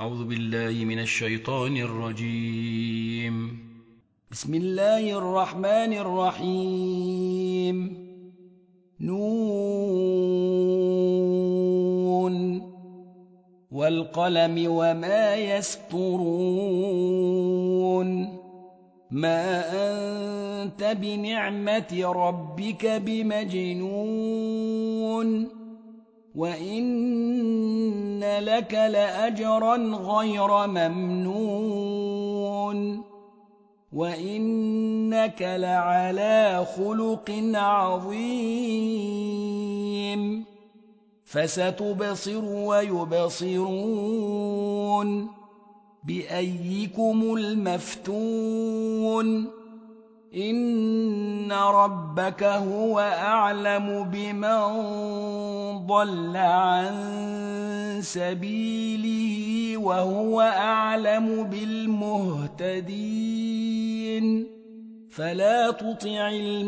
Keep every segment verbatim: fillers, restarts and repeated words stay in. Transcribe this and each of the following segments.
أعوذ بالله من الشيطان الرجيم. بسم الله الرحمن الرحيم. نون والقلم وما يسطرون ما أنت بنعمة ربك بمجنون وإن لك لأجرا غير ممنون وإنك لعلى خلق عظيم فستبصر ويبصرون بأيكم المفتون إن ربك هو أعلم بمن ضل عن سبيله وهو أعلم بالمهتدين فلا تطع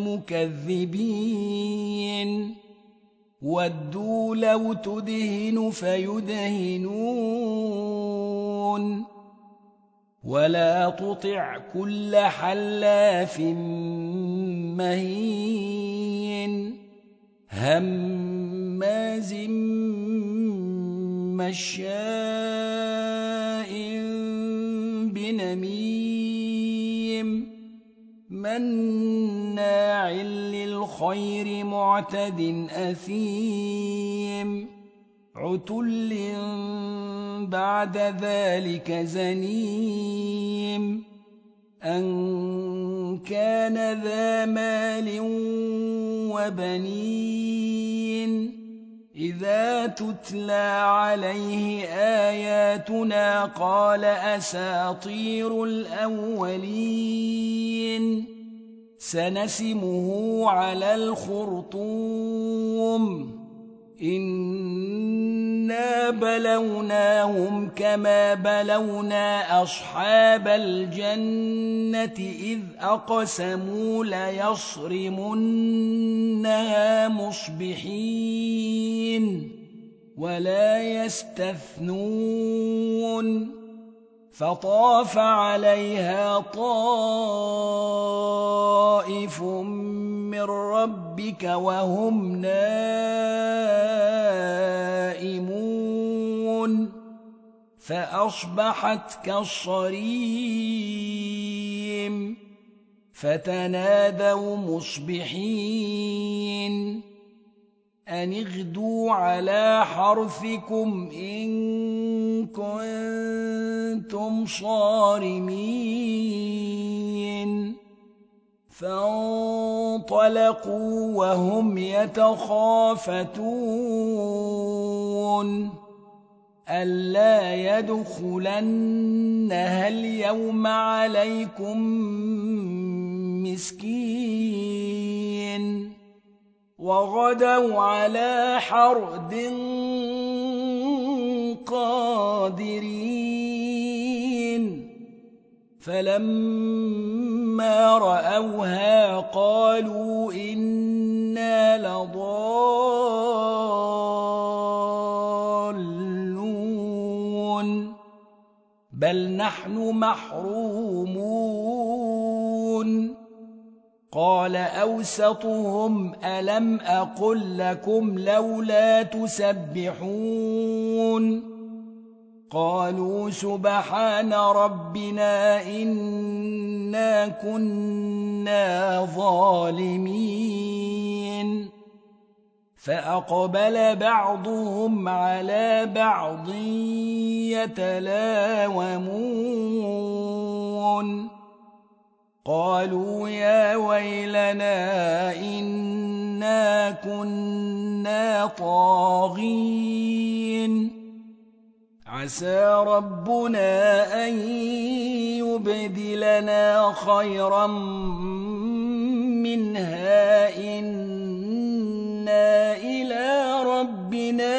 المكذبين ودوا لو تدهن فيدهنون ولا تطع كل حلاف مهين هماز مشاء بنميم مناع للخير معتد أثيم عتل بعد ذلك زنيم أن كان ذا مال وبنين إذا تتلى عليه آياتنا قال أساطير الأولين سنسمه على الخرطوم إنا بلوناهم كما بلونا أصحاب الجنة إذ أقسموا ليصرمنها مصبحين ولا يستثنون فطاف عليها طائف من ربك وهم نائمون فأصبحت كالصريم فتنادوا مصبحين أن اغدوا على حرثكم إن كنتم صارمين فانطلقوا وهم يتخافتون ألا يدخلنها اليوم عليكم مسكين وغدوا على حرد قادرين فلما رأوها قالوا إنا لضالون بل نحن محرومون قال أوسطهم ألم أقل لكم لولا تسبحون قالوا سبحان ربنا إنا كنا ظالمين فأقبل بعضهم على بعض يتلاومون قالوا يا ويلنا إنا كنا طاغين عسى ربنا أن يبدلنا خيرا منها إنا إلى ربنا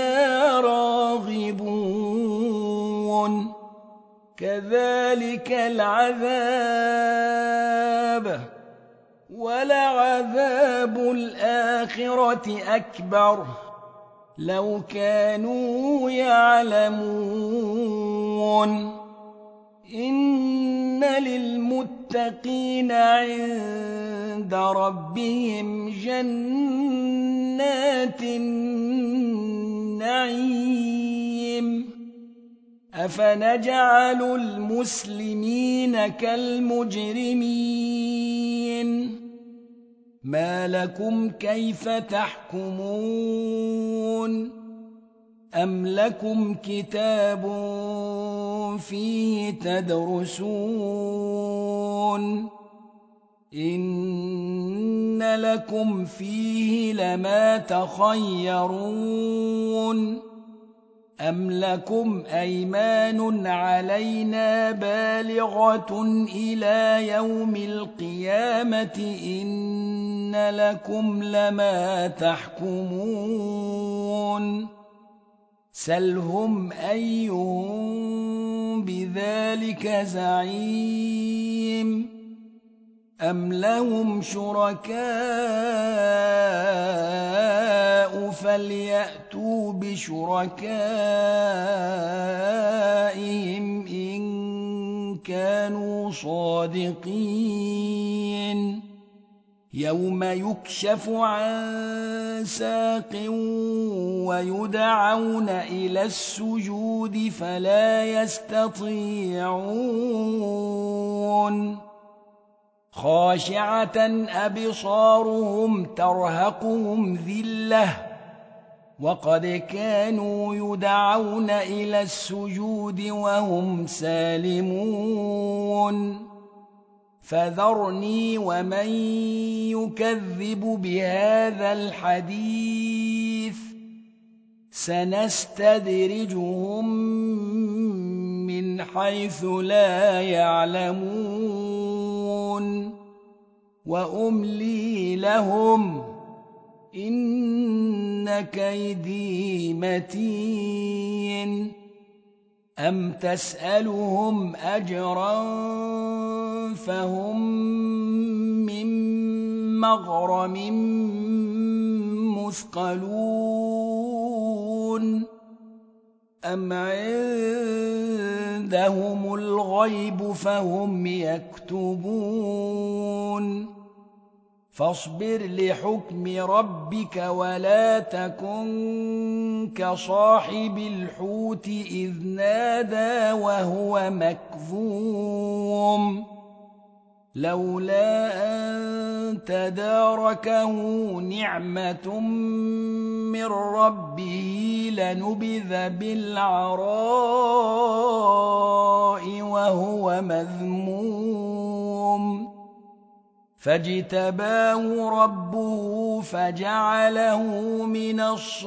راغبون كذلك العذاب ولعذاب الآخرة أكبر لو كانوا يعلمون إن للمتقين عند ربهم جنات النعيم أفنجعل المسلمين كالمجرمين ما لكم كيف تحكمون أم لكم كتاب فيه تدرسون إن لكم فيه لما تخيرون أم لكم أيمان علينا بالغة إلى يوم القيامة إن لكم لما تحكمون سلهم أيهم بذلك زعيم أم لهم شركاء فليأتوا بشركائهم إن كانوا صادقين يوم يكشف عن ساق ويدعون إلى السجود فلا يستطيعون خاشعة أبصارهم ترهقهم ذلة وقد كانوا يدعون إلى السجود وهم سالمون فذرني ومن يكذب بهذا الحديث سنستدرجهم من حيث لا يعلمون وأملي لهم إن كيدي متين أم تسألهم أجرا فهم من مغرم مثقلون أم عندهم الغيب فهم يكتبون فاصبر لحكم ربك ولا تكن كصاحب الحوت إذ نادى وهو مكظوم لولا أن تداركه نعمة من ربه لنبذ بالعراء وهو مذموم فاجتباه ربه فجعله من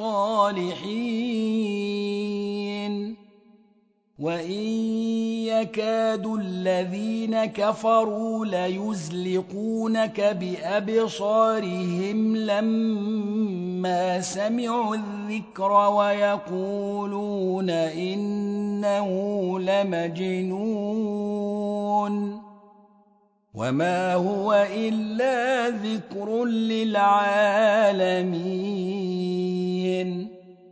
الصالحين وإن يكاد الذين كفروا ليزلقونك بأبصارهم لما سمعوا الذكر ويقولون إنه لمجنون وما هو إلا ذكر للعالمين